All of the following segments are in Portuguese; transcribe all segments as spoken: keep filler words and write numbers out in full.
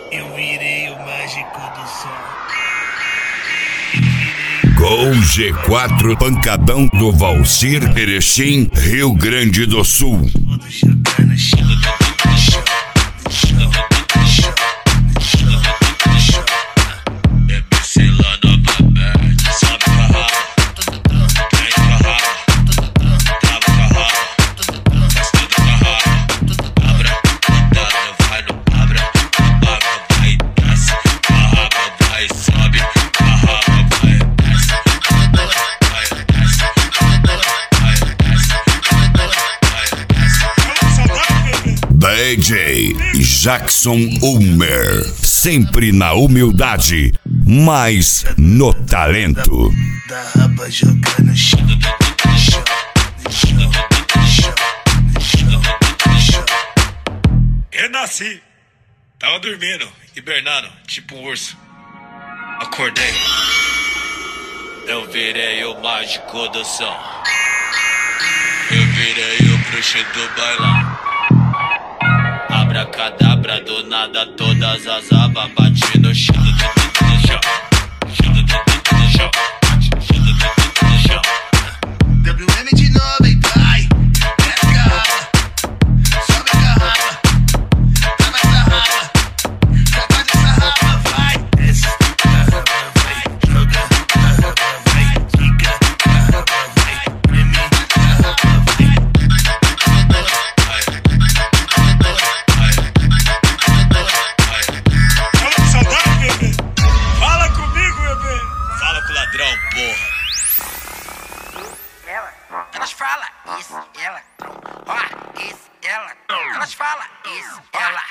Eu virei o mágico do som. Com G quatro, pancadão do Valcir, Erechim, Rio Grande do Sul. Vou jogar no chão, no chão, no chão, no chão, no chão, no chão. É miscelânea aberta, sobe com a raba, vem com a raba, trava com a raba, faz tudo com a raba. Abra, cuidado, vai no abra, abaca, vai, desce, com a raba, vai, sobe, com a raba, vai, desce, vai, desce, vai, desce, vai, desce. D J Jackson Ulmer, sempre na humildade, mas no talento. Da raba jogar no chão, no chão, no chão, no chão, no chão, no chão. Renasci. Tava dormindo, hibernando, tipo um urso. Acordei. Eu virei o mágico do som. Eu virei o bruxo do bailão. Abracadabra, do nada todas as abas bate no chão, no chão, no chão, no chão, no chão. W M de novo, hein, vai. Desce a raba, sobe a raba, trava essa raba, joga dessa raba, vai. Desce a raba, vai. Joga a raba, vai. Fica a raba, vai. Preme a raba, vai. Fala comigo, bebê. Fala com o ladrão, porra. Ela, elas falam isso, ela, ó, isso, ela, elas falam isso, ela.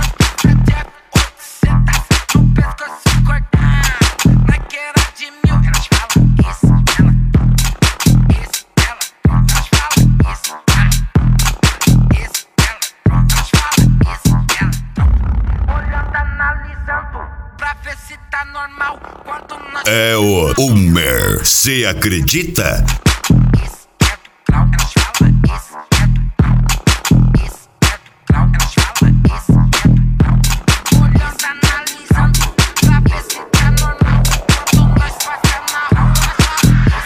oitocentos no pescoço cortar, na queira de mil, elas falam isso, ela, isso, ela, elas falam isso, ela, isso, ela, elas falam isso, ela. Olhando, analisando, pra ver se tá normal, quando nós... É o Ulmer, cê acredita? Isso é do grau, elas falam isso é do grau. Isso é do grau, elas falam isso é do grau. Olhando, analisando, pra ver se tá normal. Quando nós fazemos na rua, elas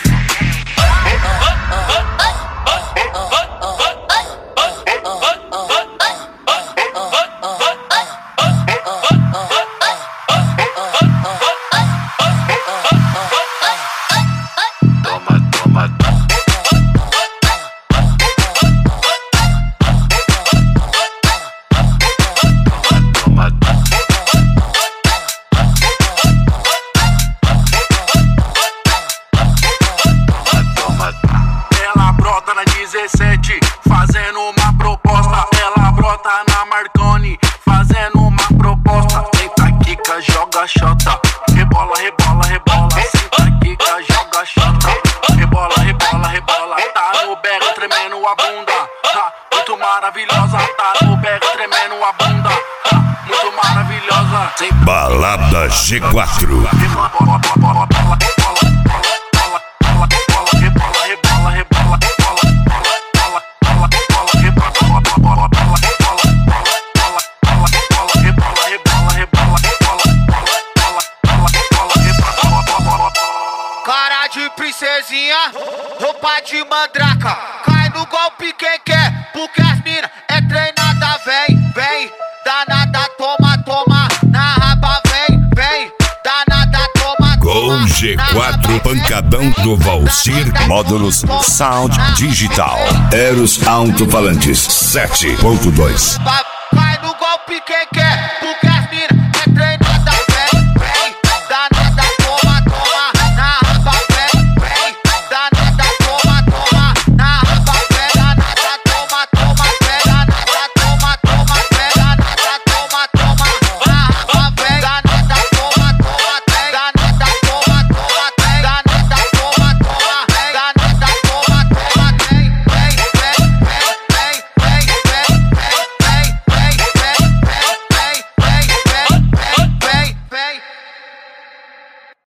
Ela brota na dezessete, fazendo uma proposta. Ela brota na Marconi, fazendo uma proposta. Senta, quica, joga xota. Rebola, rebola, rebola. Senta, quica, joga xota. Rebola, rebola, rebola. Tá no berro tremendo a bunda. Tá muito maravilhosa. Tá no berro tremendo a bunda. Tá muito maravilhosa. Senta, Balada G quatro. rebola, rebola, rebola, rebola. cara de princesinha, roupa de mandraca. Cai no golpe quem quer, porque as mina é treinada. Vem, vem, danada, toma, toma. Na raba, vem, vem, danada, toma, toma. Com G quatro, pancadão do Valcir, módulos Sound Digital, Eros Alto-Falantes sete ponto dois. Ba-